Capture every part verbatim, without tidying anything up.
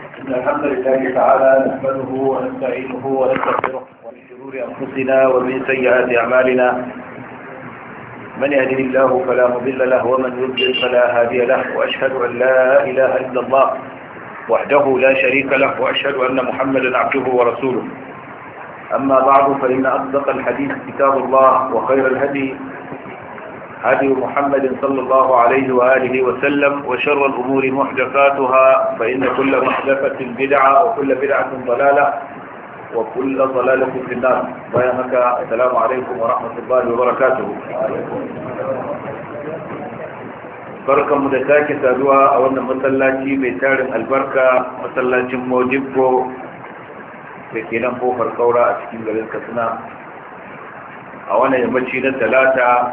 إن الحمد لله تعالى نحمده ونستعينه ونستغفره ومن شرور أنفسنا ومن سيئات أعمالنا من يهده الله فلا مضل له ومن يضلل فلا هادي له وأشهد أن لا إله إلا الله وحده لا شريك له وأشهد أن محمدا عبده ورسوله. أما بعد فإن أصدق الحديث كتاب الله وخير الهدي هدي محمد صلى الله عليه وآله وسلم وشر الأمور محدثاتها فإن كل محدثة بدعة وكل بدعة ضلالة وكل ضلالة في النار. بيانك السلام عليكم ورحمة الله وبركاته. بركة مدتاك سادوها أولا مسلاتي بيتار البركة مسلاتي موجبه بكينا فوق القورة أشكين ذلك سنة أولا يمشينا ثلاثة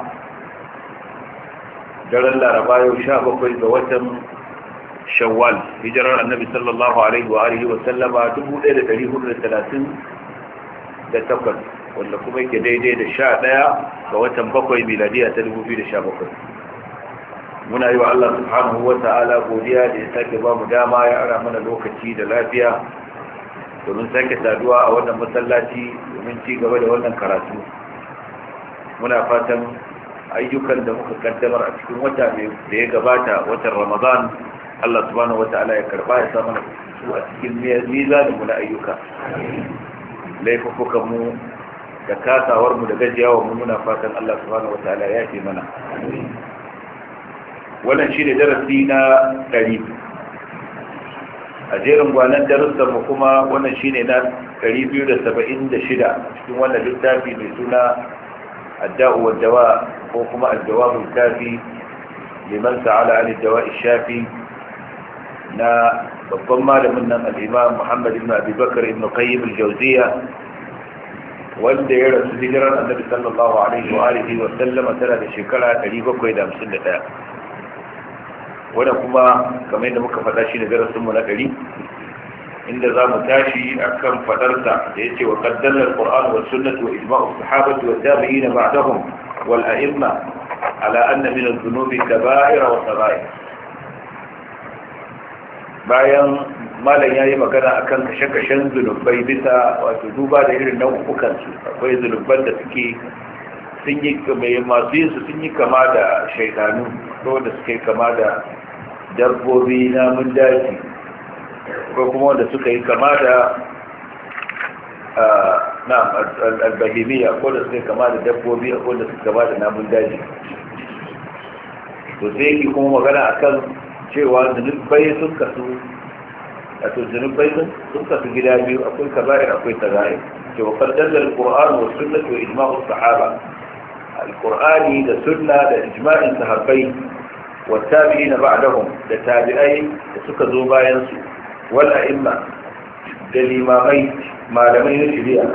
daren laraba yau sha bakwai ga watan shawwal hijirar annabi sallallahu alaihi wa alihi wa sallama dubu ɗaya da ɗari hudu da talatin da takwas wanda kuma yake daidai da sha ɗaya ga watan bakwai miladiya ta dubu biyu da sha bakwai. Muna yi wa Allah subhanahu wa ta'ala godiya da ya sake ba mu dama ya ara mana lokaci da lafiya domin sake saduwa a wannan masallaci domin ci gaba da wannan karatu. Muna fatan ayyukan da muka kaddamar a cikin wata da ya gabata watan Ramadan Allah subhanahu wata'ala ya karba ya sa mana su a cikin mizanin mu na ayyuka. Laifukan mu da kasawar mu da gajiyawa mu muna fatan Allah subhanahu wata'ala ya ce mana. Wannan shine darasi na ɗari a jerin gwanan darussan mu, kuma wannan shine na ɗari biyu da saba'in da shida cikin wannan littafi mai suna الداء والدواء وكما الجواب الكافي لمن سأل عن الدواء الشافي نا بالضمة لمن الإمام محمد بن أبي بكر بن قيم الجوزية wanda ya rasu hijirar annabi sallallahu alaihi wa alihi wa sallama tana da shekara ɗari bakwai da hamsin da ɗaya, wanda kuma kamar yadda muka faɗa shi da darasin mu na ɗari, inda za mu tashi akan fadarsa da yace wa qaddala al-Qur'an wa sunnah wa ijma'u as-sahabati wa tabi'in ba'dahum wal a'imma ala anna min adh-dhunubi kaba'ira wa sagha'ir. Bayan malam yayi magana akan kashe-kashen zunubai bisa wato duba da irin nau'ukan su, akwai zunuban da suke sun yi mai masu yin su sun yi kama da shaytanu ko da suke kama da dabbobi namun daji ko kuma wanda suka yi kama da na albahimiyya ko da suka yi kama da dabbobi ko da suka kama da namun daji. To sai yake kuma magana akan cewa zunubai sun kasu wato zunubai sun kasu gida biyu, akwai kaba'ir akwai taga'ir. cewa qaddala al-Qur'an wa sunnah wa ijma'u as-sahaba, al-Qur'ani da sunna da ijma'in sahabbai wa tabi'in ba'dahum da tabi'ai da suka zo bayan su wal a'imma da limamai malamai na shari'a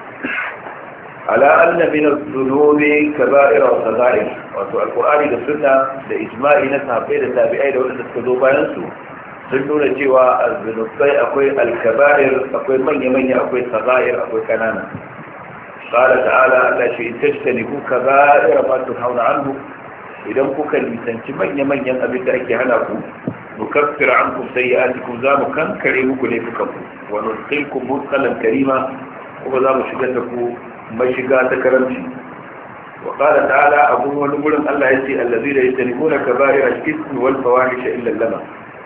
ala anna min adh-dhunubi kaba'ira wa sagha'ir. wato alqur'ani da sunna da ijma'i na sahabbai da tabi'ai da wanda suka zo bayan su sun nuna cewa az-dhunubai akwai al-kaba'ir, akwai manya manya, akwai sagha'ir, akwai kanana. qala ta'ala alla shi tajtanibu kaba'ira ma tunhauna anhu, idan kuka lisanci manya manyan abin da ake hana ku نكفر عنكم سيئاتكم زام كان كريمكم ليفكم وندخلكم مدخلا كريما وزام شجاتكم مشجات كرمشي. وقال تعالى أبوه ونقول الله يسي الذين يجتنبون كبائر الإثم والفواحش إلا اللمم،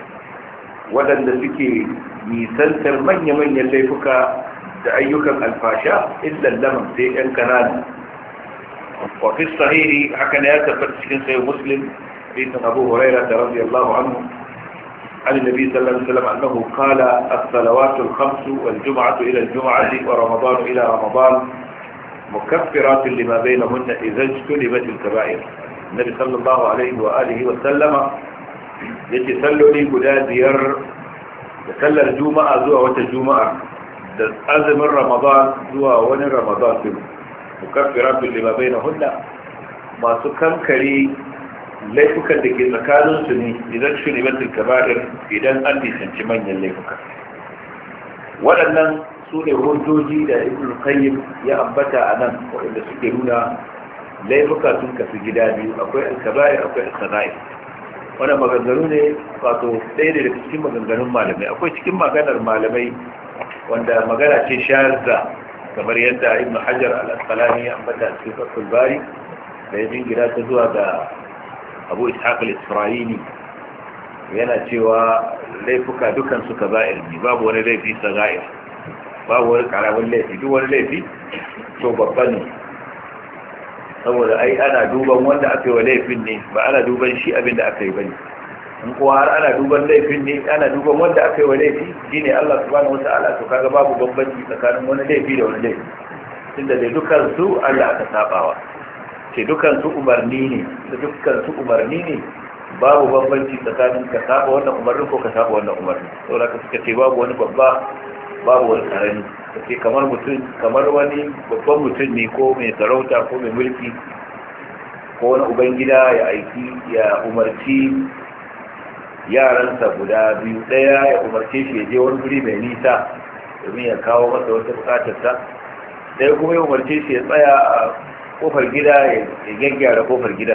ولن نسكي ميسنتر من يمن يليفك تأيكم الفاشاء إلا اللمم سيئا كنان. وفي الصحيح حكنا يتفت شكين سيد مسلم بيت أبو هريرة رضي الله عنه عن النبي صلى الله عليه وسلم أنه قال الصلوات الخمس والجمعة إلى الجمعة ورمضان إلى رمضان مكفرات لما بينهن إذا اجتنبت الكبائر. النبي صلى الله عليه وآله وسلم يتسلل لي قدازير تسلل الجمعة زوى وتجمعة أزم رمضان زوى ون رمضان مكفرات لما بينهن ما سكن كري laifukan da ke tsakaninsu ne idan shi ne batul kaba'ir, idan an nisanci manyan laifuka. Waɗannan su ne hujjoji da Ibn Qayyim ya ambata a nan waɗanda suke nuna laifuka sun kasu gida biyu, akwai al-kaba'ir akwai al-sagha'ir. wannan maganganu ne wato ɗaya ne daga cikin maganganun malamai. Akwai cikin maganar malamai wanda magana ce shazza kamar yadda Ibn Hajar al-Asqalani ya ambata cikin Fathul Bari da ya jingira ta zuwa ga Abu Ishaq al-Isra'ili, yana cewa laifuka dukan su kaba'ir ne, babu wani laifi sagair, babu wani karamin laifi, duk wani laifi to babba ne, saboda ai ana duban wanda aka yi wa laifin ne, ba ana duban shi abin da aka yi bane. in kuwa har ana duban laifin ne, ana duban wanda aka yi wa laifi shine Allah subhanahu wata'ala, to kaga babu bambanci tsakanin wani laifi da wani laifi, tunda da dukkan su Allah aka sabawa, ce dukkan su umarni ne, da dukkan su umarni ne, babu bambanci tsakanin ka saba wannan umarnin ko ka saba wannan umarnin. saboda ka suka ce babu wani babba babu wani karami, kace kamar mutum kamar wani babban mutum ne ko mai sarauta ko mai mulki ko wani ubangida ya aiki ya umarci yaransa guda biyu, daya ya umarce shi ya je wani guri mai nisa domin ya kawo masa wata bukatarsa, daya kuma ya umarce shi ya tsaya a kofar gida ya gyaggyara kofar gida,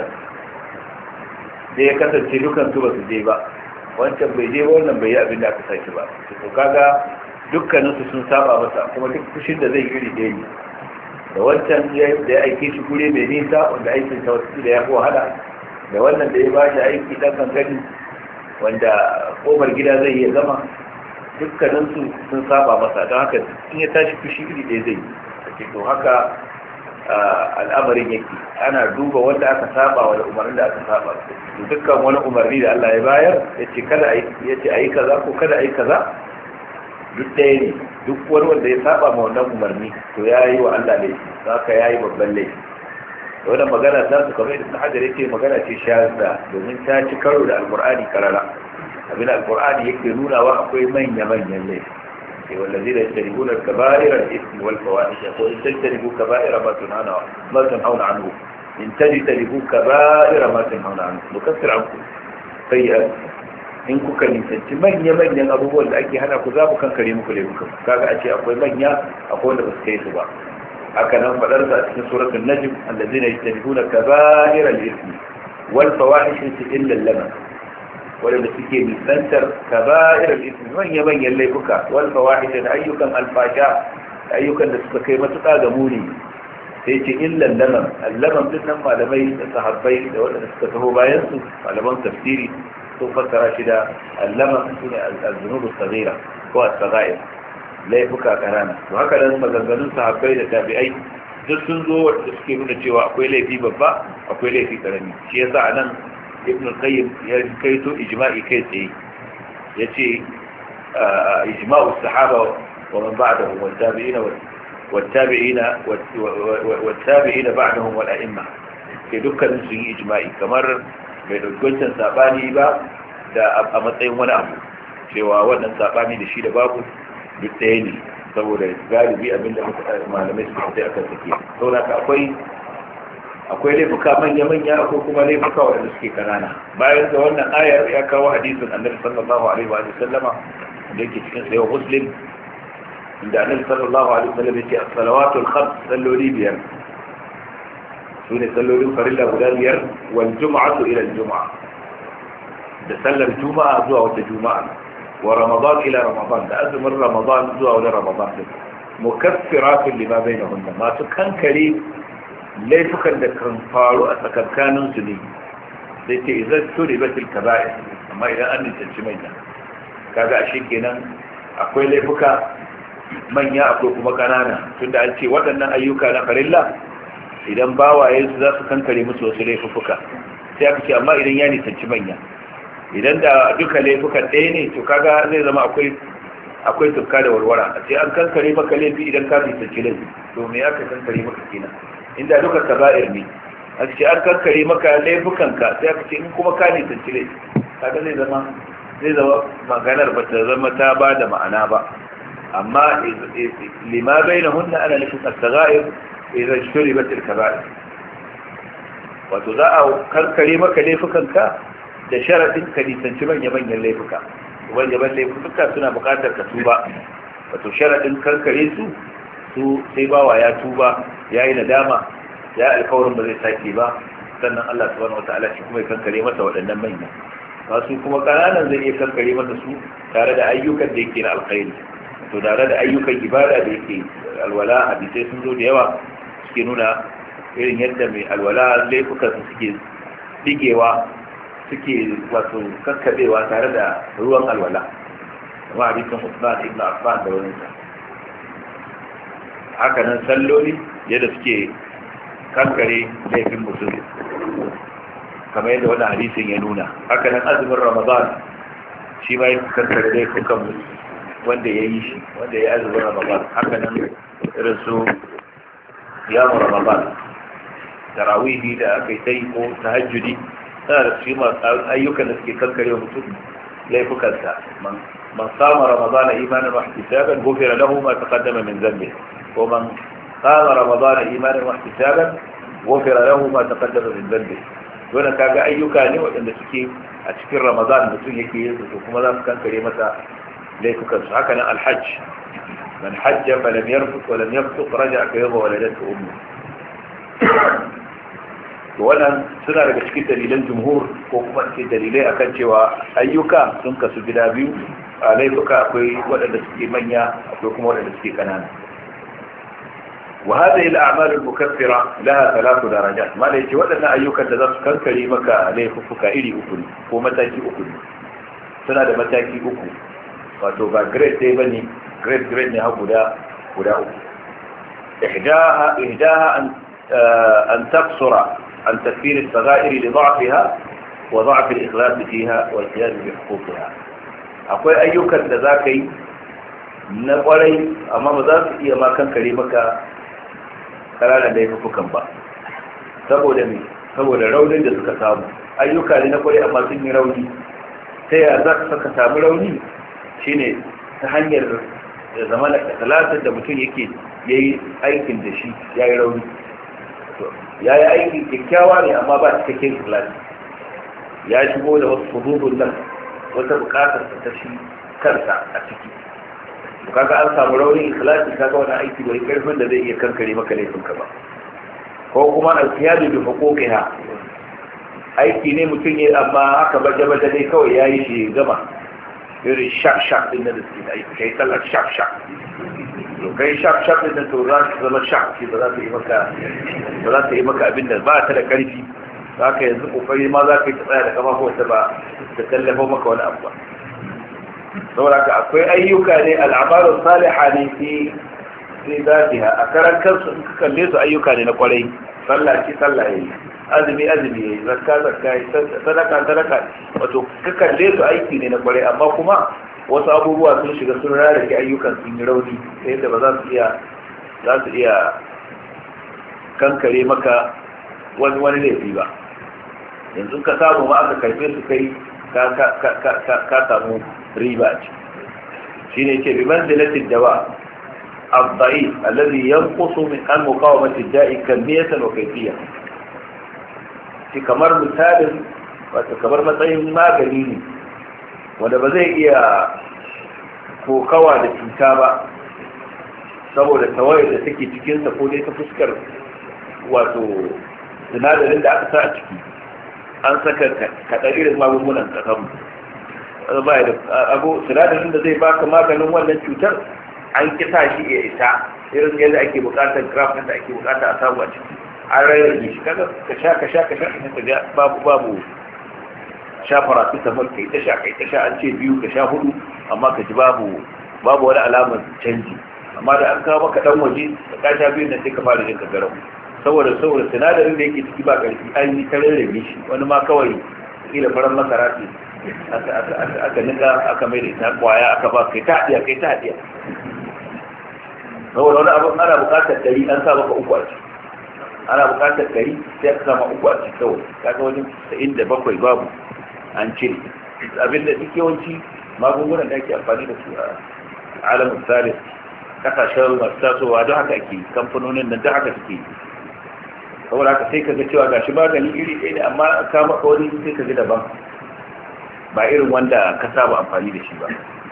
sai ya kasance dukansu ba su je ba, wancan bai je ba wannan bai yi abin da aka sake ba, to kaga dukkaninsu sun saba masa, kuma duk fushin da zai iri ɗaya ne, da wancan da ya aike shi gure mai nisa wanda aikin sa wasu da ya fi wahala, da wannan da ya ba shi aiki ɗan kankani wanda kofar gida zai iya zama, dukkaninsu sun saba masa, don haka in ya tashi fushi iri ɗaya zai yi. to haka al'amarin yake, ana duba wanda aka saba wa da umarnin da aka saba, dukkan wani umarni da Allah ya bayar ya ce kada a yi kaza ko kada a yi kaza, duk ɗaya ne, duk wani wanda ya saba ma wannan umarni to ya yi wa Allah laifi, za ka ya yi babban laifi. da wannan magana ta su kamar da Hajar yake magana ce shazza, domin ta ci karo da alkur'ani karara, abin alkur'ani yake nuna wa akwai manya-manyan laifi. sai wallazi da yajtanibuna al-kaba'ira al-ithmi wal fawahisha ko in tajtanibu kaba'ira ma tunhauna ma tunhauna anhu in tajtanibu kaba'ira ma tunhauna anhu nukaffir ankum sayyi'at, in kuka nisanci manya-manyan abubuwan da ake hana ku za mu kankare muku laifukan. kaga a ce akwai manya akwai wanda ba su kai su ba. haka nan fadar sa a cikin suratul najm allazina yajtanibuna kaba'ira al-ithmi wal fawahisha illa al-laman, wanda suke nisantar kaba'ir al-ithmi manya-manyan laifuka wal fawahisha da ayyukan alfasha, ayyukan da suka kai matuƙa ga muni, sai ce illa al-laman. al-laman din nan malamai da sahabbai da wanda suka taho bayan su malaman tafsiri sun fassara shi da allama shine al-zunub as-saghira ko as-saghair, laifuka karana. to haka nan maganganun sahabbai da tabi'ai duk sun zo wanda suke nuna cewa akwai laifi babba akwai laifi karami. shi yasa anan ibn al-qayyim ya kaito ijma'i kai tsaye, yace ijma'u as-sahaba wa man ba'dahum wa tabi'ina wa tabi'ina wa tabi'ina ba'dahum wal a'imma, ke dukkan sun yi ijma'i, kamar bai dauki sabani ba da a matsayin wani abu, cewa wannan sabani da shi da babu duk ɗaya ne, saboda galibi abinda malamai suka sai akan take. saboda akwai akwai laifuka manya-manya, akwai kuma laifuka wanda suke kanana. bayan da wannan ayar ya kawo hadisin annabi sallallahu alaihi wa sallama da yake cikin sahih muslim, inda annabi sallallahu alaihi wa sallam yake as-salawatul khams, salloli biyar su ne sallolin farilla guda biyar, wal jum'atu ila al-jum'a, da sallar juma'a zuwa wata juma'a, wa ramadan ila ramadan, da azumin ramadan zuwa wani ramadan, mukaffiratun lima bainahunna, masu kankare laifukan da kan faru a tsakankanin su ne, da ke izar turi batil kaba'ir, amma idan an nisanci manya, kaga ashe kenan akwai laifuka manya akwai kuma kanana, tunda an ce waɗannan ayyuka na farilla idan bawaye su za su kankare musu wasu laifuka, sai aka ce amma idan ya nisanci manya, idan da duka laifukan ɗaya ne to kaga zai zama akwai akwai tufka da warwara, a ce an kankare maka laifi idan ka nisanci laifi, to me aka kankare maka kenan? inda duka kaba'ir ne, a ce an kankare maka laifukanka, sai aka ce in kuma ka nisanci laifi, kaga zai zama zai zama maganar ba ta zama ta ba da ma'ana ba. amma lima bainahunna ana nufin as-saghair idan shuribat al-kaba'ir, wato za a kankare maka laifukanka da sharadin ka nisanci manya-manyan laifuka. manya-manyan laifuka suna buƙatar ka tuba, wato sharadin kankare su su sai bawa ya tuba, ya yi nadama, ya alkawarin ba zai sake ba, sannan Allah subhanahu wata'ala shi kuma ya kankare masa waɗannan manya. masu kuma ƙananan zai iya kankare masa su tare da ayyukan da yake na alkhairi. To tare da ayyukan ibada da yake alwala, hadisai sun zo da yawa suke nuna irin yadda mai alwala laifukan su suke digewa, suke wato kakkabewa tare da ruwan alwala, kuma hadisin Usman ibn Affan da wani sa. Haka nan salloli yadda suke kankare laifin mutum, kamar yadda wannan hadisin ya nuna. Haka nan azumin Ramadan shi ma ya kankare laifukan wanda ya yi shi, wanda ya yi azumin Ramadan. Haka nan irin su yamu Ramadan, tarawihi da aka yi ta yi ko tahajjudi, tana da su masu ayyukan da suke kankare wa mutum laifukansa. man sama Ramadana imanin wa ihtisaban ghufira lahu ma taqaddama min dhanbi, ko man sama Ramadana imanin wa ihtisaban ghufira lahu ma taqaddama min dhanbi. Wannan kaga ayyuka ne waɗanda suke a cikin Ramadan mutum yake yin su, kuma za su kankare masa laifukansu. Haka nan alhajj, man hajja falam yarfut wa lam yafsuq raja'a ka yawma waladatu ummu. Wannan suna daga cikin dalilan jumhur, ko kuma cikin dalilai akan cewa ayyuka sun kasu gida biyu. A laifuka akwai waɗanda suke manya, akwai kuma waɗanda suke kanana. wa hadhihi al-a'mal al-mukaffira laha thalath darajat, ma da yake waɗannan ayyukan da za su kankare maka laifuka iri uku ne, ko mataki uku ne. Suna da mataki uku, wato ba grade ɗaya bane, grade grade ne ha guda guda uku. ihdaha ihdaha an an taqsura عن تكفير الصغائر لضعفها وضعف الإخلاص فيها والقيام بحقوقها. akwai ayyukan da za ka yi na kwarai amma ba za su iya makan kare maka ƙananan laifukan ba, saboda me saboda raunin da suka samu. Ayyuka ne na kwarai amma sun yi rauni. ta yaya za ka samu rauni? Shine ta hanyar zama da talatin da mutum yake yayi aikin da shi ya yi rauni. ya yi aiki kyakkyawa ne amma ba cikakken ikhlasi, ya shigo da wasu hududun nan, wata bukatar ta shi kansa a ciki. kaga an samu raunin ikhlasi, kaga wani aiki bai karfin da zai iya kankare maka laifinka ba. Ko kuma alkiyadu bi huquqiha, aiki ne mutum ya amma haka baje baje dai kawai yayi shi gama, irin shak shak din da suke aiki kai sallar shak shak, to kai shak shak din to za su zama shak, ba za ta yi maka ba za ta yi maka abin da ba ta da karfi. Za ka yanzu kokari ma za ka yi tsaya da kafa ta ba ta tallafa maka wani abu ba. saboda ka akwai ayyuka ne al'amalu salihah ne fi fi zatiha, a karan kansu in ka kalle su ayyuka ne na kwarai. Sallah ce sallah yayi, azumi azumi yayi, zakka zakka yayi, sadaka sadaka, wato ka kalle su aiki ne na kwarai, amma kuma wasu abubuwa sun shiga sun rarrake ayyukan sun yi rauni ta yadda ba za su iya za su iya kankare maka wani wani laifi ba. Yanzu ka samu ma aka karfe su kai ka samu riba ce. shi ne ce bi manzilatin dawa abda'i alladhi yanqusu min al-muqawamati da'i kamiyatan wa kayfiyya. shi kamar misalin, wato kamar matsayin magani ne wanda ba zai iya kokawa da cuta ba saboda tawayar da take cikinsa, ko dai ta fuskar wato sinadarin da aka sa a ciki. An saka kaɗa irin magungunan ƙasanmu ba da abu sinadarin da zai baka maganin wannan cutar, an kisa shi ya isa irin yadda ake buƙatar grafin da ake buƙata a samu a ciki. An rarrage shi, kaga ka sha ka sha ka sha ka sha babu babu sha paracetamol kai ta sha kai ta sha an ce biyu ka sha hudu, amma ka ji babu babu wani alamar canji. Amma da an kawo maka dan waje ka sha biyu nan sai ka fara jin ka garau, saboda saboda sinadarin da yake ciki ba karfi, an yi ta rarrabe shi. Wani ma kawai kila faran masara ce aka nika aka mai da ita kwaya aka ba kai ta hadiya kai ta hadiya. Saboda wani abu ana bukatar dari, an sa maka uku a ciki. Ana bukatar dari sai aka sama uku a ciki kawai, kaga wajen sa'in da bakwai babu an cire. Abinda duk yawanci magungunan da ake amfani da su a alamun salis, kasashen masu tasowa don haka ake, kamfanonin nan don haka suke. Saboda haka sai ka ga cewa gashi magani iri ɗaya ne, amma ka maka wani sai ka ji daban, ba irin wanda ka saba amfani da shi ba.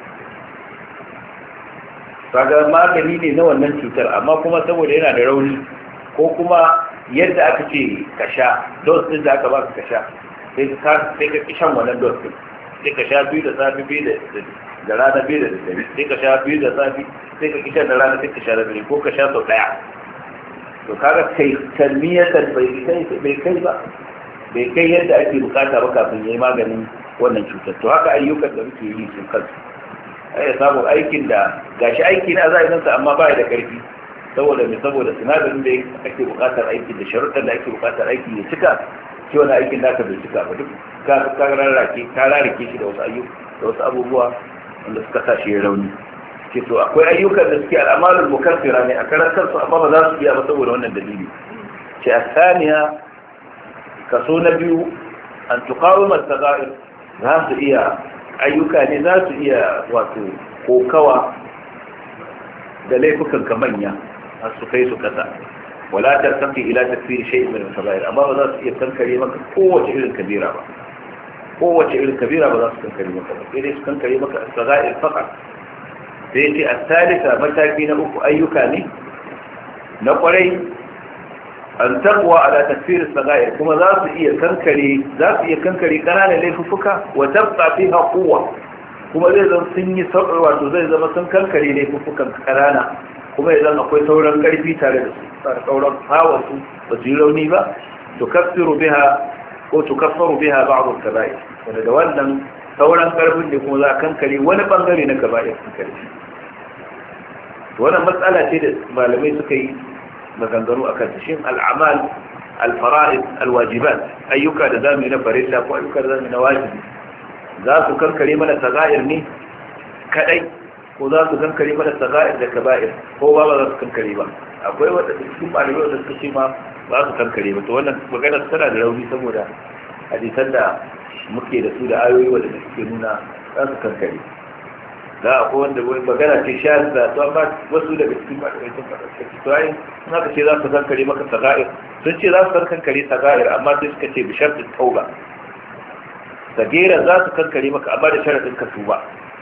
Kaga magani ne na wannan cutar, amma kuma saboda yana da rauni, ko kuma yadda aka ce ka sha, dose ɗin da aka baka ka sha sai ka sai ka kishan wannan dose sai ka sha biyu da safi biyu da da rana biyu da dare sai ka sha biyu da safi sai ka kishan da rana sai ka sha da dare ko ka sha sau daya to kaga kai kalmiyatan bai kai bai kai ba bai kai yadda ake bukata ba kafin yayi maganin wannan cutar. To haka ayyukan da muke yi sun kansu ai samu aikin da gashi aiki na zai sa amma ba da karfi saboda me saboda sinadarin da ake bukatar aikin da sharuɗan da ake bukatar aiki ya cika shi wani aikin da aka bai cika ba duk ka ka rarrake ka rarrake shi da wasu ayyuka da wasu abubuwa wanda suka sa shi rauni. ke to akwai ayyukan da suke al'amalul mukaffira ne a karantar su amma ba za su iya ba saboda wannan dalili. ce asaniya kaso na biyu an tuqawima as-sagair za su iya ayyuka ne za su iya wato kokawa da laifukan ka manya har su kai su kasa wala tartaqi ila takfir shay'in min al-kaba'ir amma ba za su iya kankare maka kowace irin kabira ba kowace irin kabira ba za su kankare maka ba sai dai su kankare maka as-sagair faqat. sai ce as-salisa mataki na uku ayyuka ne na kwarai an taqwa ala takfir as-sagair kuma za su iya kankare za su iya kankare kananan laifuka wa tabqa fiha quwwa kuma zai zama sun yi sauƙi wato zai zama sun kankare laifukan kanana kuma ya zama akwai sauran ƙarfi tare da su tare sauran hawa su ba su yi rauni ba to kafiru biha ko to kafaru biha ba'd al-kaba'ir wanda da wannan sauran ƙarfin ne kuma za a kankare wani bangare na kaba'ir kankare wannan matsala ce da malamai suka yi maganganu akan shin al'amal al-fara'id al-wajibat ayyuka da zamu yi na farilla ko ayyuka da zamu yi na wajibi za su kankare mana sagair ne kadai ko za su kankare mana sagair da kaba'ir ko ba ba za su kankare ba akwai wanda cikin malamai wanda suka ce ma ba su kankare ba to wannan magana tana da rauni saboda hadisan da muke da su da ayoyi wanda suke nuna za su kankare za a wanda magana ce sha da to amma wasu daga cikin malamai sun faɗa suka to ai in aka ce za su kankare maka sagair sun ce za su kankare sagair amma sai suka ce bi shartin tauba sagera za su kankare maka amma da sharadin ka tuba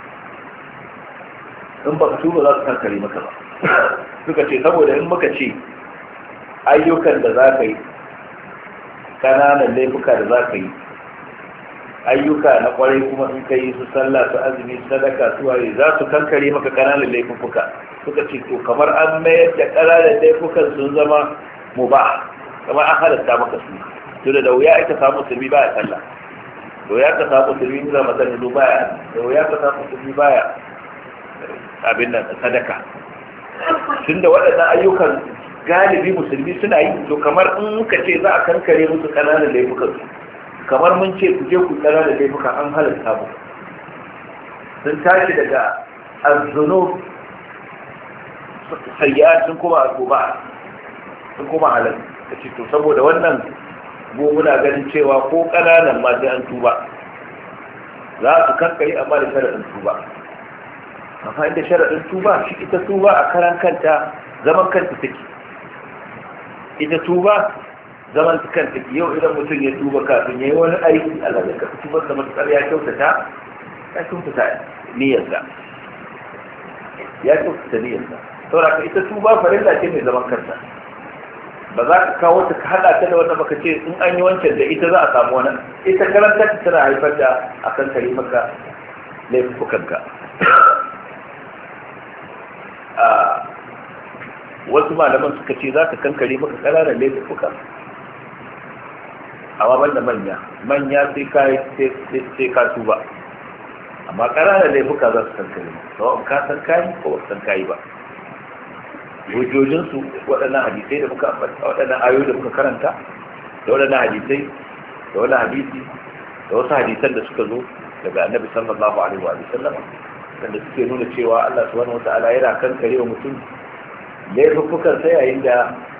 in ba ka tuba za su kankare maka ba suka ce saboda in muka ce ayyukan da za ka yi kananan laifuka da za ka yi ayyuka na kwarai kuma in ka yi su sallah su azumi sadaka su waye za su kankare maka kananan laifuka suka ce to kamar an mayar da kananan laifukan sun zama mubah kamar an halatta maka su to da wuya aka samu musulmi ba ya sallah da wuya ka samu musulmi in zama zan baya da wuya ka samu musulmi baya abin nan sadaka tunda waɗannan ayyukan galibi musulmi suna yi to kamar in muka ce za a kankare musu kananan laifukan su kamar mun ce ku je ku tsara da laifuka an halatta mu sun tashi daga azzunub sayyi'at sun kuma azuba sun kuma halal kace to saboda wannan go muna ganin cewa ko kananan ma sai an tuba za su kankare amma da sharadin tuba amma inda sharadin tuba shi ita tuba a karan kanta zaman kanta take ita tuba zaman kanta yau idan mutum ya tuba kafin yayi wani aiki Allah ya kafa tubar da matsar ya kyautata ya kyautata niyyarsa ya kyautata niyyarsa saboda ita tuba farilla ce mai zaman kanta ba za ka kawo ta ka hada ta da wanda baka ce in an yi wancan da ita za a samu wani ita karanta ta tana haifar da akan kare maka laifukanka a wasu malaman suka ce za ka kankare maka ƙananan laifuka amma ban da manya manya sai ka sai ka tuba amma ƙananan laifuka za su kankare sau ka san kayi ko ba san kayi ba hujjojinsu waɗannan hadisai da muka ambata waɗannan ayoyi da muka karanta da waɗannan hadisai da wani hadisi da wasu hadisan da suka zo daga annabi sallallahu alaihi wa sallam wanda suke nuna cewa Allah subhanahu wataala yana kankare wa mutum laifukan sa yayin da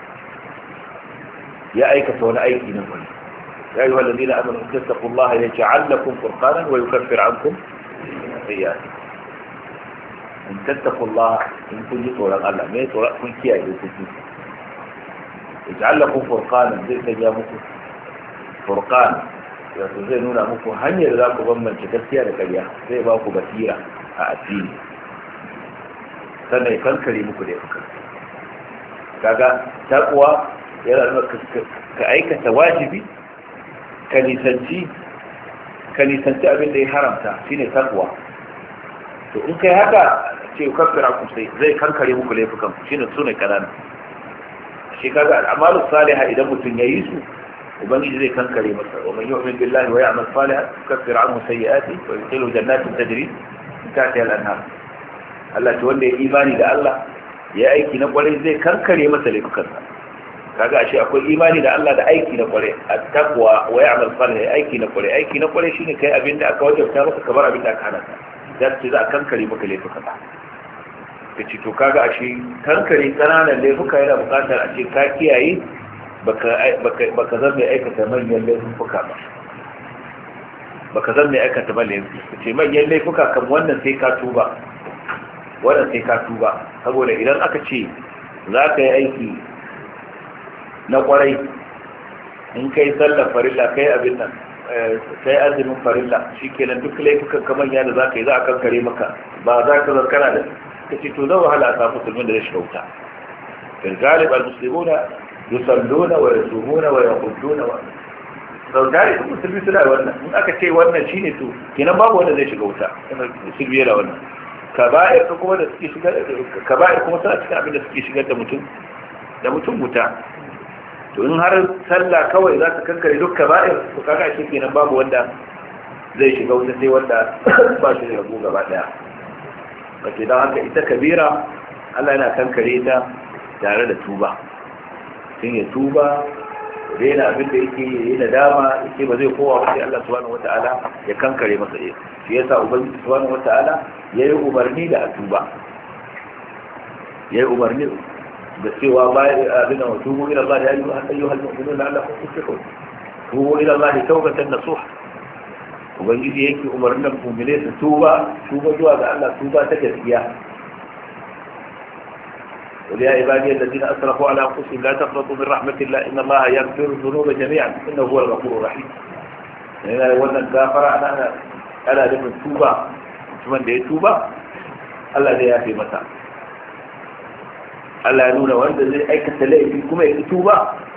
ya aikata wani aiki na kwari ya ayyuhal ladina amanu tattaqullaha yaj'al lakum furqanan wa yukaffir ankum sayyi'atikum in tattaqullaha in kun ji tsoron Allah me tsoron kun kiyaye dokoki yaj'al lakum furqanan zai sanya muku furqan wato zai nuna muku hanyar za ku bambance gaskiya da ƙarya zai ba ku basira a addini sannan kankare muku da yafuka kaga taqwa yana nuna ka aikata wajibi ka nisanci ka nisanci abin da ya haramta shine taqwa to in kai haka ce kaffara ku sai zai kankare muku laifukan ku shine sunan kanana shi kaga al'amalu salihah idan mutum yayi su ubangiji zai kankare masa wa man yu'min billahi wa ya'mal salihan yukaffir anhu sayyi'ati wa yudkhiluhu jannatin tajri min tahtiha al-anhar Allah to wanda ya imani da Allah ya aiki na kwarai zai kankare masa laifukansa kaga ashe akwai imani da Allah da aiki na kwarai at-taqwa wa ya'mal salihan aiki na kwarai aiki na kwarai shine kai abinda aka wajabta maka kamar abinda aka hana ka dan ce za a kankare maka laifukanka kace to kaga ashe kankare kananan laifuka yana buƙatar a ce ka kiyaye baka baka baka zan mai aikata manyan laifuka ba baka zan mai aikata ba laifuka ce manyan laifuka kan wannan sai ka tuba wannan sai ka tuba saboda idan aka ce za ka yi aiki na kwarai in kai sallar farilla kai abin nan kai azumin farilla shikenan duk laifukan kamar yadda za ka yi za a kankare maka ba za ka zarkana da ka ce to zan wahala a samu musulmin da zai shiga wuta fil galib al muslimuna yusalluna wa yasumuna wa yaqudduna wa sau tare da musulmi suna wannan in aka ce wannan shine to kenan babu wanda zai shiga wuta musulmi yana wannan kaba'ir kuma da suke shigar kaba'ir kuma suna cikin abin da suke shigar da mutum da mutum wuta to in har sallah kawai za ta kankare duk kaba'ir to kaga shi kenan babu wanda zai shiga wuta sai wanda ba shi da rabo gaba daya kace dan haka ita kabira Allah yana kankare ta tare da tuba sun ya tuba daina abin da yake yi nadama yake ba zai kowa ba sai Allah subhanahu wataala ya kankare masa shi yasa ubangiji subhanahu wataala yayi umarni da tuba yayi umarni da cewa bayan abin da tubu ila Allah ya ayyuhal mu'minun la'allakum tuflihun tubu ila Allah tawbatan nasuha ubangiji yake umarnin mu'mine su tuba tuba zuwa ga Allah tuba ta gaskiya ويا عبادي الذين أسرفوا على أنفسهم لا تقنطوا من رحمة الله إن الله يغفر الذنوب جميعا إنه هو الغفور الرحيم يعني وانا الكافر أنا أنا لمن توبة ثم دي توبة الله دي يافي متى الله ينون وانا زي أيك تلاقي فيكم أيك توبة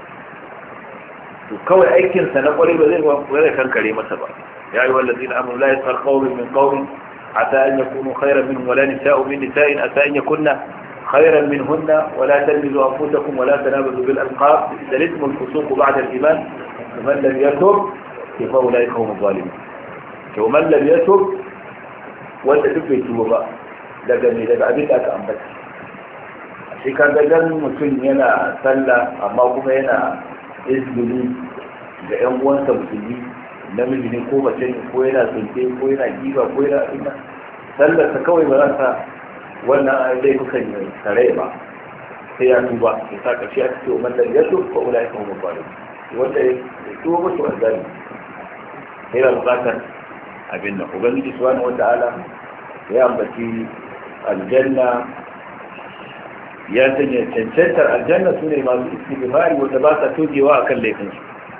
وكوي أيك سنقولي بذين ولا كان كريمة سبا يا أيها الذين آمنوا لا يسخر قوم من قوم عسى أن يكونوا خيرا منهم ولا نساء من نساء عسى أن يكون خيرا منهن ولا تلمزوا أنفسكم ولا تنابزوا بالألقاب بئس الاسم الفسوق بعد الإيمان ومن لم يتب فأولئك هم الظالمون ومن لم يتب وانت تبقى توبة daga ne daga abin da aka ambata shi kan gajen mutum yana sallah amma kuma yana izgili ga yan uwansa musulmi namiji ne ko mace ne ko yana tsinke ko yana giba ko yana abin nan sallarsa kawai ba za ta wannan zai kuka yi tare ba sai ya tuba ya sa ƙarshe a cikin umarnar ya so ko ula ya kawo mabari wanda ya tuba musu wanzari sai ya buƙatar abin nan ubangiji subhanahu wata'ala ya ambaci aljanna ya sanya cancantar aljanna su ne masu istighfari wanda ba sa togewa akan laifinsu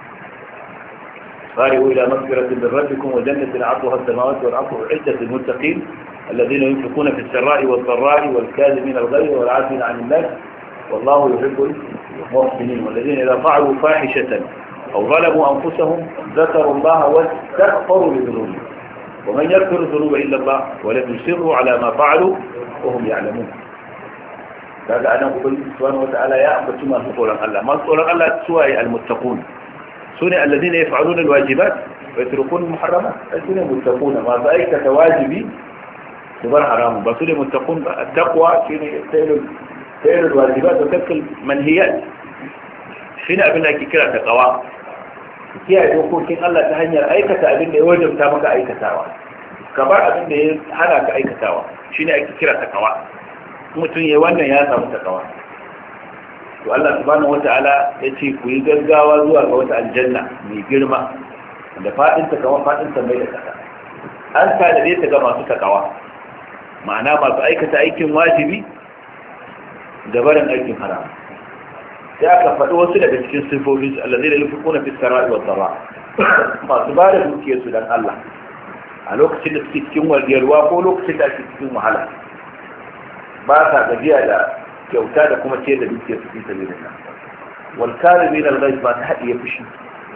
فارغوا إلى مغفرة من ربكم وجنة عرضها السماوات والأرض أعدت للمتقين الذين ينفقون في السراء والضراء والكاظمين الغيظ والعافين عن الناس والله يحب المحسنين والذين إذا فعلوا فاحشة أو ظلموا أنفسهم ذكروا الله واستغفروا لذنوبهم ومن يغفر الذنوب إلا الله ولم يصروا على ما فعلوا وهم يعلمون هذا أنا أقول سبحانه وتعالى يا أبا ما سطولا الله ما سطولا الله سواء المتقون سنة الذين يفعلون الواجبات ويتركون المحرمات سنة المتقون ما بأيك تواجبي كبار حرام بس سنة المتقون التقوى فعل الواجبات وترك المنهيات سنة أبنى كرة تقوى كي يقول كين الله تهنير أيكة أبنى يوجب تامك أيكة تاوى كبار أبنى حناك أيكة تاوى سنة كرة تقوى mutum ya wannan ya samu takawa to Allah subhanahu wata'ala yace ku yi gaggawa zuwa ga wata aljanna mai girma da fadin ta kamar fadin ta mai da kasa an tanade ta ga masu takawa ma'ana masu aikata aikin wajibi da barin aikin haram sai aka faɗi wasu daga cikin sifofin su allazi da yunfiquna fi sarai wa dharra masu ba da dukiyar su dan Allah a lokacin da suke cikin waliyarwa ko lokacin da ake cikin wahala ba sa gajiya da kyauta da kuma ce da dukiyar su fi sabilillah wal karimin al-ghayb ba ta hadiye fushi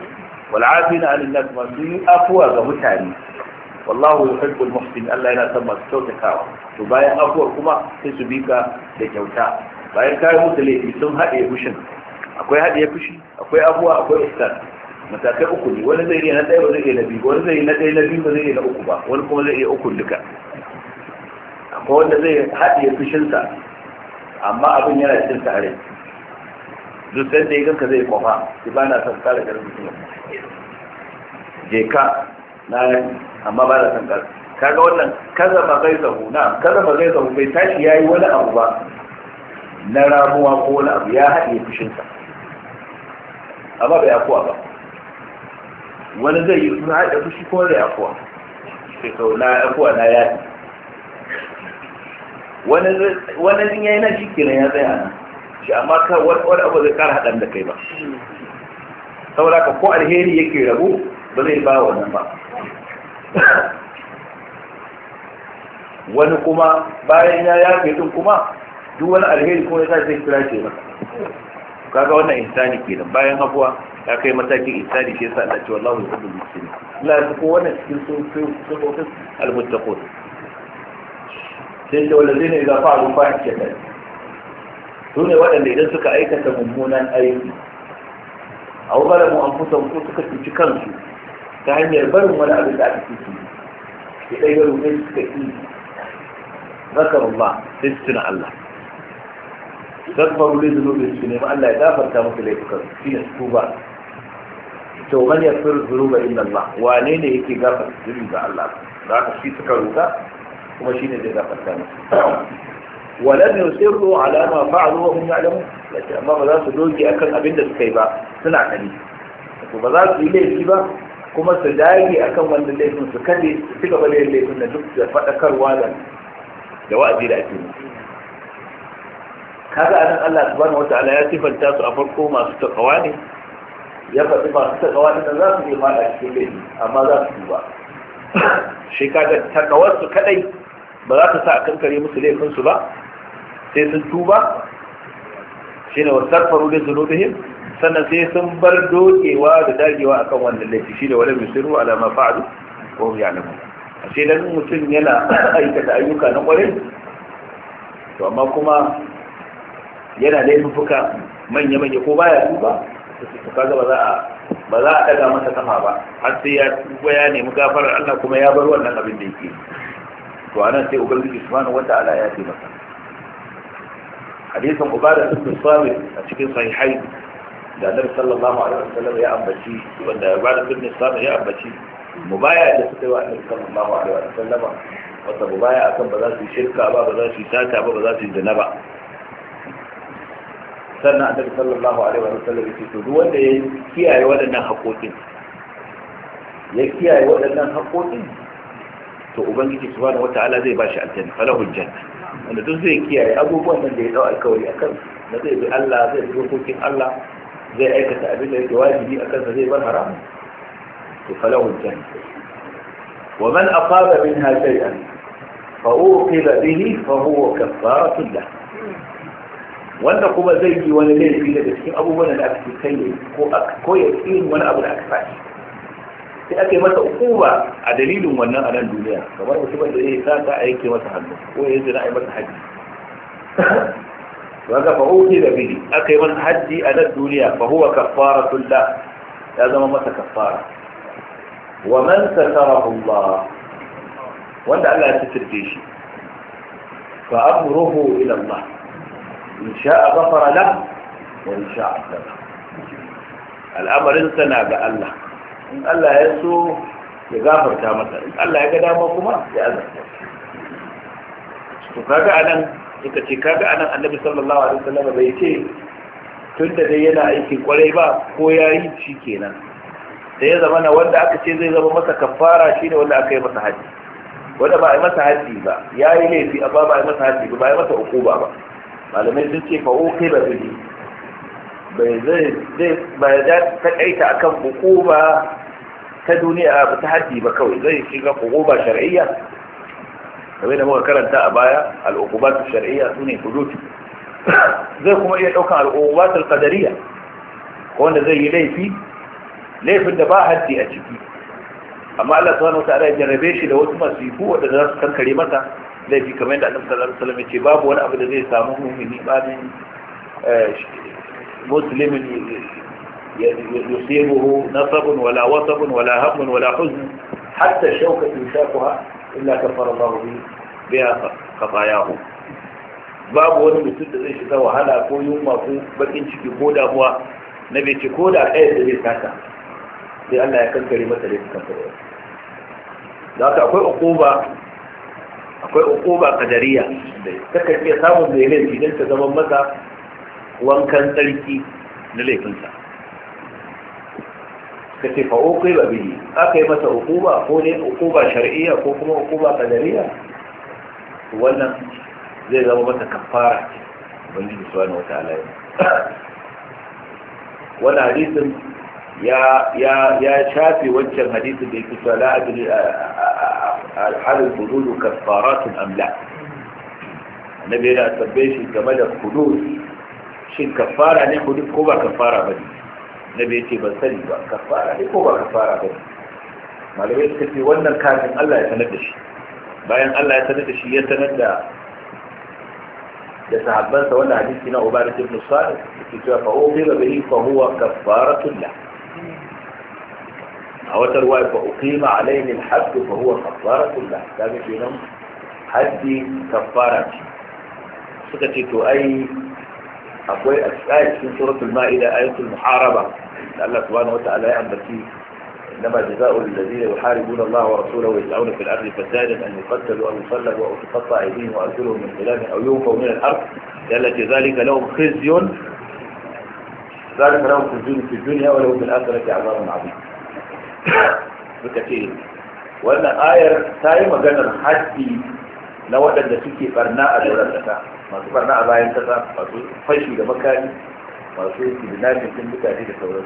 wal afina 'anil nas masu yi afuwa ga mutane wallahu yuhibbul muhsin Allah yana son masu kyautatawa to bayan afuwar kuma sai su bika da kyauta bayan kai musu laifi sun haɗe fushin akwai haɗe fushi akwai afuwa akwai ihsan matakai uku ne wani zai iya na ɗaya ba zai iya na biyu wani zai iya na ɗaya na biyu ba zai iya na uku ba wani kuma zai iya uku duka akwai wanda zai haɗe fushinsa amma abin yana cikin tare duk sai da ya ganka zai kofa ki ba na son kare garin mutum je ka na amma ba na son kare kaga wannan kaza ba zai zahu na kaza ba zai zahu bai tashi yayi wani abu ba na ramuwa ko wani abu ya haɗe fushinsa amma bai afuwa ba wani zai yi suna haɗe fushi ko zai afuwa sai sau na afuwa na ya wani zin yayi na shi kenan ya tsaya nan shi amma ka wani abu zai kara haɗar da kai ba saboda ka ko alheri yake rabu ba zai ba wannan ba wani kuma bayan ya yafe din kuma duk wani alheri kuma ya sa sai kira ce maka kaga wannan insani kenan bayan abuwa ya kai matakin insani shi yasa Allah ce wallahu yuhibbul muhsinin Allah ya ko wannan cikin sun sun sun al-muttaqun sai da walazina idza fa'alu fahishatan su ne waɗanda idan suka aikata mummunan aiki a wubara mu an fusa ko suka cuci kansu ta hanyar barin wani abin da aka cuci ya ɗaya rufe suka yi zakarun ba sai su tuna Allah zakmaru ne zunubi su nemi Allah ya gafarta musu laifukan shi ne su tuba to man ya fi zunuba illa Allah wane ne yake gafarta zunubi ga Allah za ka shi suka ruka kuma shi ne zai gafarta musu ولن يصروا على ما فعلوا وهم يعلمون لكن amma ba za su doge akan abin da suka yi ba suna kani to ba za su yi laifi ba kuma su dage akan wannan laifin su kade su ci gaba da yin laifin da duk da fadakarwa da da wa'azi da ake yi kaga anan Allah subhanahu wataala ya sifanta su a farko masu takawa ne ya faɗi masu takawa ne za su yi fada cikin laifi amma za su duba shi kaga takawar su kadai ba za ta sa a kankare musu laifin su ba sai sun tuba shi ne wasu sarfaru da zunubihim sannan sai sun bar dogewa da dagewa akan wannan laifi shi ne wani misiru alama fa'adu ko ya namu a ce dan mutum yana aikata ayyuka na kwarai to amma kuma yana laifuka manya-manya ko baya tuba to kaga ba za a ba za a daga masa kafa ba har sai ya tuba ya nemi gafarar Allah kuma ya bar wannan abin da yake to anan sai ubangiji subhanahu wata'ala ya ce masa hadisin ubada ibn samit a cikin sahihai da annabi sallallahu alaihi wasallam ya ambaci wanda ubada ibn samit ya ambaci mubaya da suka yi wa annabi sallallahu alaihi wasallam wata mubaya akan ba za su yi shirka ba ba za su yi sata ba ba za su yi zina ba sannan annabi sallallahu alaihi wasallam ya ce to duk wanda ya kiyaye waɗannan haƙoƙin ya kiyaye waɗannan haƙoƙin to ubangiji subhanahu wata'ala zai bashi aljanna falahul janna wanda duk zai kiyaye abubuwan nan da ya dau alkawari akan na zai bi Allah zai bi dokokin Allah zai aikata abin da yake wajibi akan sa zai bar haram to falahul janna wa man aqaba minha shay'an fa uqiba bihi fa huwa kaffaratu lah wanda kuma zai yi wani laifi daga cikin abubuwan da aka kai ko ko ya yi wani abu da aka faɗi sai aka yi masa ukuba a dalilin wannan a nan duniya kamar mutumin da ya yi sata a yake masa hannu ko ya yi zina a yi masa haji wanda fa uki da bihi aka yi masa haji a nan duniya fa huwa kaffaratul la ya zama masa kaffara wa man satarahu Allah wanda Allah ya tsirce shi fa amruhu ila Allah in sha'a ghafara lahu wa in sha'a azaba al'amarin sana ga Allah in Allah ya so ya gafarta masa in Allah ya ga dama kuma ya azabta to kaga anan suka ce kaga anan Annabi sallallahu alaihi wasallam bai ce tunda dai yana aiki kwarai ba ko yayi shi kenan sai ya zama na wanda aka ce zai zama masa kafara shine wanda aka yi masa haji wanda ba a yi masa haji ba yayi laifi amma ba a yi masa haji ba ba a yi masa ukuba ba malamai sun ce fa ukai ba bihi bai zai zai bai da takaita akan hukuma ta duniya ba ta haji ba kawai zai shiga hukuma shar'iyya kamar da muka karanta a baya al-uqubat ash-shar'iyya sune hudud zai kuma iya daukan al-uqubat al-qadariyya wanda zai yi laifi laifin da ba haddi a ciki amma Allah subhanahu wataala ya jarrabe shi da wasu masifu wanda za su kankare masa laifi kamar yadda Annabi sallallahu alaihi wasallam ya ce babu wani abu da zai samu mu'mini ba min muslimin yusibuhu nasabun wala wasabun wala hammun wala huzn hatta shawkatu yushaquha illa kaffara Allah biha khatayahu. Babu wani mutum da zai shiga wahala ko yunwa ko bakin ciki ko damuwa na bai ce ko da ɗaya da zai sata sai Allah ya kankare masa laifukan sa. Da haka akwai uquba akwai uquba qadariya da take iya samun mai laifi idan ta zama masa wankan tsarki na laifinsa. Kace fa uqiba bihi akai masa uquba ko ne uquba shar'iyya ko kuma uquba qadariya wannan zai zama masa kafara ubangiji subhanahu wataala ya wannan hadisin ya ya ya shafi wancan hadisin da yake cewa la adri hal al-hudud kaffaratun am la annabi ya tabbaye shi game da hudud shin kafara ne hudud ko ba kafara bane nabi yace ban sani ba kafara ne ko ba kafara bane malamai suka ce wannan kafin Allah ya sanar da shi bayan Allah ya sanar da shi ya sanar da da sahabbansa wannan hadisi na Ubadah ibn Sa'id yake cewa fa uqiba bihi fa huwa kaffaratun la a wata ruwaya fa uqima alayhi al-hadd fa huwa kaffaratun la kaga kenan haddi kaffara ce suka ce to ai akwai a cikin suratul ma'ida ayatul muharaba da Allah subhanahu wata'ala ya ambaci إنما جزاء الذين يحاربون الله ورسوله ويسعون في الأرض فسادا أن يقتلوا أو يصلبوا أو تقطع أيديهم وأرجلهم من خلاف أو ينفوا من الأرض التي ذلك لهم خزي ذلك لهم خزي في الدنيا ولهم في الآخرة عذاب عظيم. بكثير وأن آية سايمة قالنا حدي لو أن سكي قرناء دولتك ما قرناء باين تسا ما فشي لمكاني ما سيكي بناجي سنبكا هذه الثورة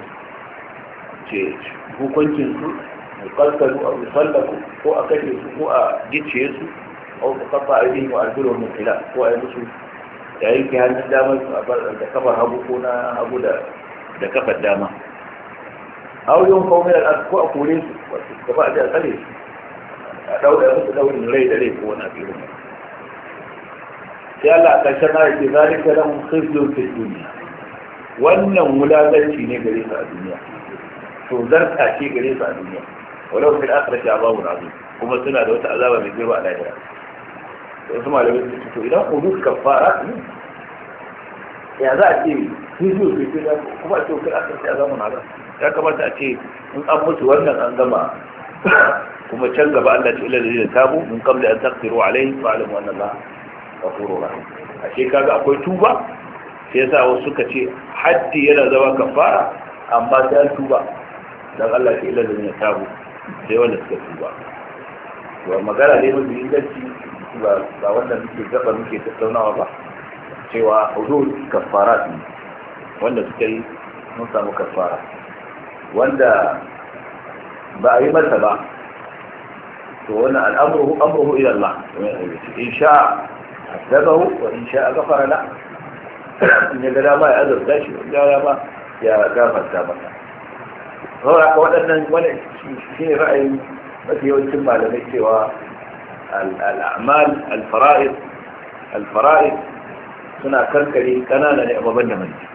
hukuncin su muqaddaru aw yusallaku ko a kashe su ko a gice su aw tuqatta aydihim wa arjuluhum min khilaf ko ay musu da yake hannun damar su a bar da kafar hagu ko na hagu da da kafar dama aw yun qawmin al ko a kore su wato gaba da tsare su a daura musu daurin rai da rai ko wani abu irin sai Allah ka shana yake zalika lahum khizyun fi dunya wannan wulaganci ne gare su a duniya to zarta ce gare su a duniya walau fil akhirati azabun azim kuma suna da wata azaba mai girma a lahira to wasu malamai su ce to idan hudud kafara ne ya za a ce su su su ce kuma a ce fil akhirati azabun azim ya kamata a ce in an mutu wannan an gama kuma can gaba Allah ce ilal ladina tabu min qabli an taqdiru alayhi fa'lamu anna Allah ghafurur rahim ashe kaga akwai tuba sai yasa wasu suka ce haddi yana zama kafara amma sai an tuba dan Allah ke ila da ne tabu sai wanda suka tuba to magana ne mun inganci ba ba wanda muke gaba muke tattaunawa ba cewa hudud kafarat wanda suka yi mun samu kafara wanda ba a yi masa ba to wannan al'amruhu amruhu ila Allah in sha azabahu wa in sha ghafara la in ya ga dama ya azabta shi ya dama ya gafarta masa saboda waɗannan wani shi ne ra'ayin mafi yawancin malamai cewa al'amal al-fara'id al-fara'id suna kankare kanana ne ababen da mani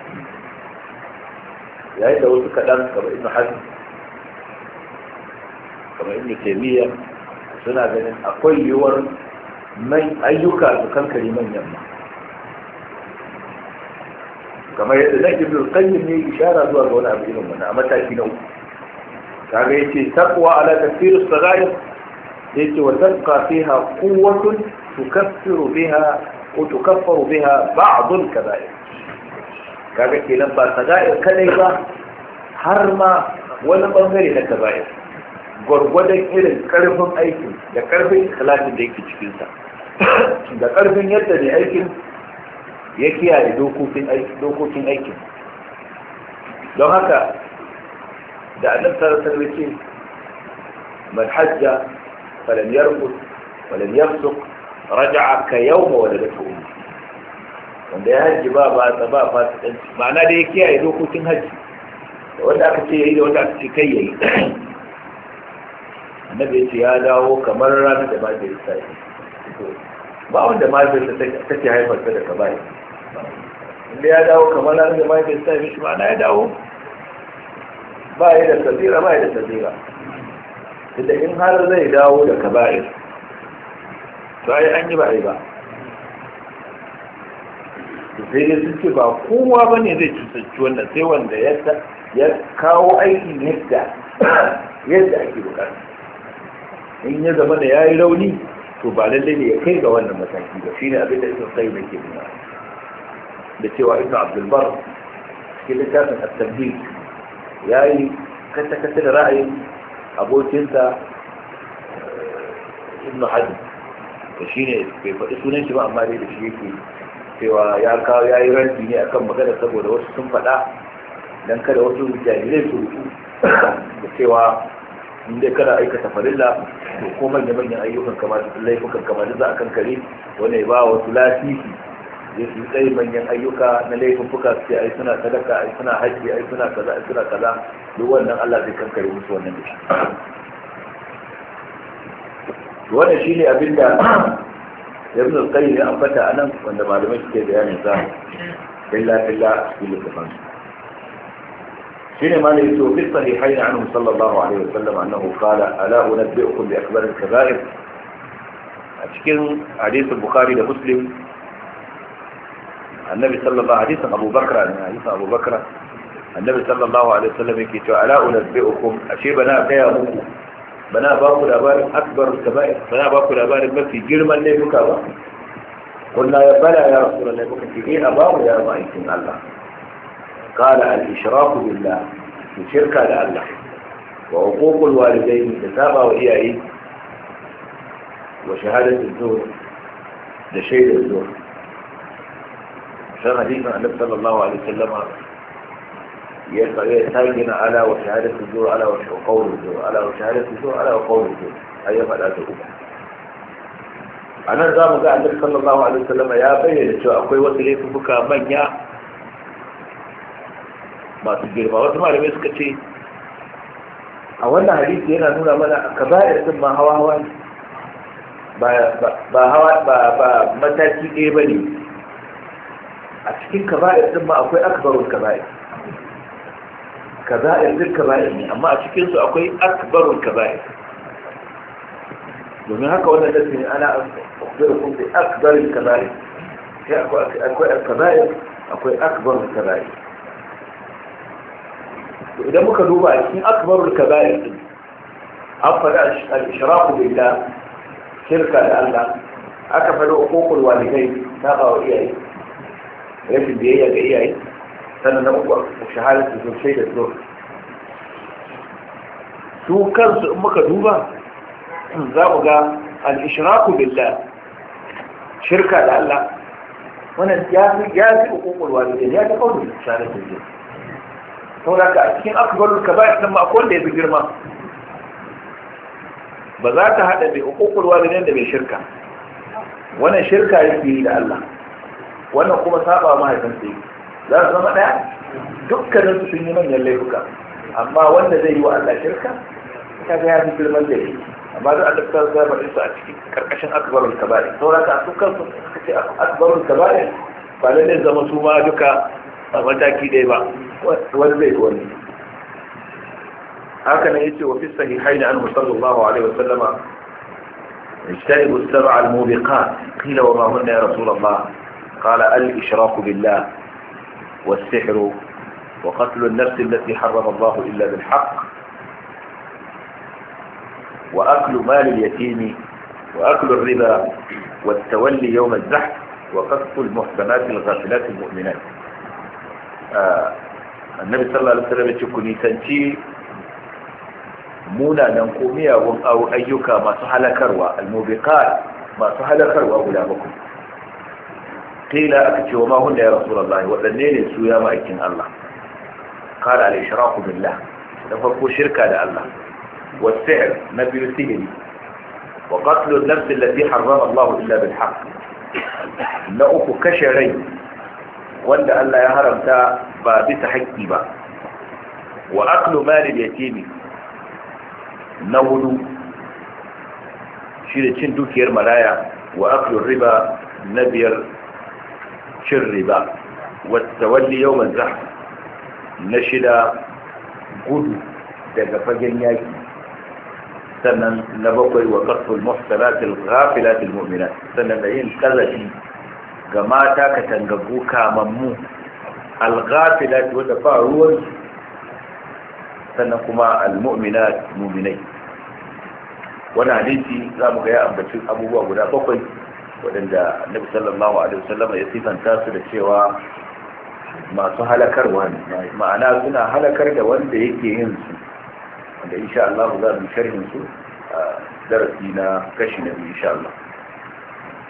yayin da wasu kaɗan kamar ibn hazm kamar ibn taymiya suna ganin akwai yiwuwar ayyuka su kankare manyan ma kamar yadda zai ibn al-qayyim ne ishara zuwa ga wani abu irin wannan a mataki na uku kaga yace taqwa ala tafsir as-saghair yace wa tabqa fiha quwwatun tukaffiru biha wa tukaffaru biha ba'd al-kaba'ir kaga kenan ba saghair kadai ba har ma wani bangare na kaba'ir gwargwadon irin karfin aikin da karfin ikhlasin da yake cikin sa da karfin yadda ne aikin ya kiyaye dokokin aikin don haka da annabi sallallahu alaihi wasallam ce man hajja falam yarfus falam yafsuq raja'a ka yawma waladatu ummu wanda ya hajji ba ba ba fasikanci ma'ana da ya kiyaye dokokin hajji wanda aka ce yayi da wanda aka ce kai yayi annabi ya ce ya dawo kamar ranar da mahaifiyar ta yi ba wanda mahaifiyar ta take haifar ta da kabai inda ya dawo kamar ranar da mahaifiyar ta yi shi ma na ya dawo ba ya da sabira ba ya da sabira inda in har zai dawo da kaba'ir to ai an yi ba ai ba sai dai sun ce ba kowa ba ne zai cutarci wannan sai wanda ya kawo aikin yadda yadda ake bukata in ya zama da ya yi rauni to ba lallai ne ya kai ga wannan mataki ba shine abin da ibn qayyim yake nuna da cewa ibn abdul bar cikin littafin at-tabbid yayi kata kata da ra'ayin abokinsa ibn hajar da shine bai faɗi sunan shi ba amma dai da shi yake cewa ya kawo ya yi ranti ne akan magana saboda wasu sun faɗa don kada wasu jami'ai su rufu da cewa inda kana aikata farilla to ko manya-manyan ayyukan kamar laifukan kamar za a kan kare wanda ya ba wasu lasisi ya su tsaye manyan ayyuka na laifuka su ce ai suna sadaka ai suna hajji ai suna kaza ai suna kaza duk wannan Allah zai kankare musu wannan da shi wannan shine abinda ibn al-qayyim ya ambata anan wanda malamai suke bayanin sa illa billah cikin littafin shine malai to fi sahihayn anhu sallallahu alaihi wasallam annahu qala ala unabbiukum bi akbar al-kaba'ir a cikin hadisin bukhari da muslim annabi sallallahu alaihi wasallam abu bakra ne hadisin abu bakra annabi sallallahu alaihi wasallam yake cewa ala unabbiukum ashe bana kaya muku bana ba ku labarin akbar kaba'ir bana ba ku labarin mafi girman laifuka ba kullu ya bala ya rasulullahi muka ce eh abawu ya ma'aikin Allah qala al-ishraku billah shirka da Allah wa uququl walidayn da saba wa iyaye wa shahadatu zur da shaidar zur sai hadisin annabi sallallahu alaihi wasallam يتاجن على وشهادة الزور على وقول الزور على وشهادة الزور على وقول الزور أي فلا تقول أنا زام قال النبي صلى الله عليه وسلم يا بين شو أقوي وسيلة فبكى من يا ما تجير ما وسمع لم يسكت شيء أولنا حديث هنا نقول أمنا كبائر ثم هوا هوا با با هوا با با متى تيجي بني أشكي كبائر ثم أقوي أكبر الكبائر كبائر للكبائر أما أشكينسو أقوي أكبر الكبائر ومن هكا وانا نسمي أنا أخبركم بأكبر الكبائر أقوي الكبائر أقوي أكبر الكبائر وإذا ممكن نوبة أشكين أكبر الكبائر أفضل الإشراك بالله شركة لله أكفل حقوق الوالدين تاغوا إياه يجب بإياه بإياه sannan na uku shahadar da sosai da zuwa su kansu in muka duba za mu ga al-ishraku billah shirka da Allah wannan ya fi ya fi hukukul walidai ya fi kawo da shahadar da zuwa saboda ka a cikin akbarul kaba'ir nan ma akwai wanda ya fi girma ba za ta hada da hukukul walidai da mai shirka wannan shirka yake yi da Allah wannan kuma saba mahaifinsa yake za su zama ɗaya dukkanin su sun yi manyan laifuka amma wanda zai yi wa Allah shirka ta ga ya fi girman da yi amma duk Allah ta zama faɗin su a cikin karkashin akbarul kaba'ir saboda ka su kansu suka ce akbarul kaba'ir ba lalle zama su ma duka a mataki ɗaya ba wani zai wani haka ne yace wa fi sahihaini anhu sallallahu alaihi wa sallama اجتنبوا السبع الموبقات قيل وما هن يا رسول الله قال الإشراك بالله والسحر وقتل النفس التي حرم الله إلا بالحق وأكل مال اليتيم وأكل الربا والتولي يوم الزحف وقذف المحسنات الغافلات المؤمنات آه النبي صلى الله عليه وسلم يقول نيسانتي مونا ننقوميا أو أيوكا ما سحل كروا الموبقات ما سحل كروا أولادكم قيل أكتش وما هن يا رسول الله وأنين سويا ما إكين الله قال الإشراك بالله نفرقوا شركة لله والسحر نبي السهل وقتل النفس التي حرم الله إلا بالحق نأخو كشرين وأن الله يهرم تا بابت حكي با wa aklu mali yatimi na hudu shi da cin dukiyar maraya wa aklu riba na biyar cin riba wa tawalli yawman zahf na shida gudu daga fagen yaki sannan na bakwai wa qasful muhsanatil ghafilatil mu'minat sannan da yin kazafi ga mata katangagu kamammu al-ghafilat wadda ba ruwan sannan kuma al-mu'minat mu'minai. Wani hadisi za mu ga ya ambaci abubuwa guda bakwai waɗanda annabi sallallahu alaihi wasallam ya sifanta su da cewa masu halakarwa ne, ma'ana suna halakar da wanda yake yin su, wanda insha Allah za mu sharhin su a darasi na kashi na biyu insha Allah.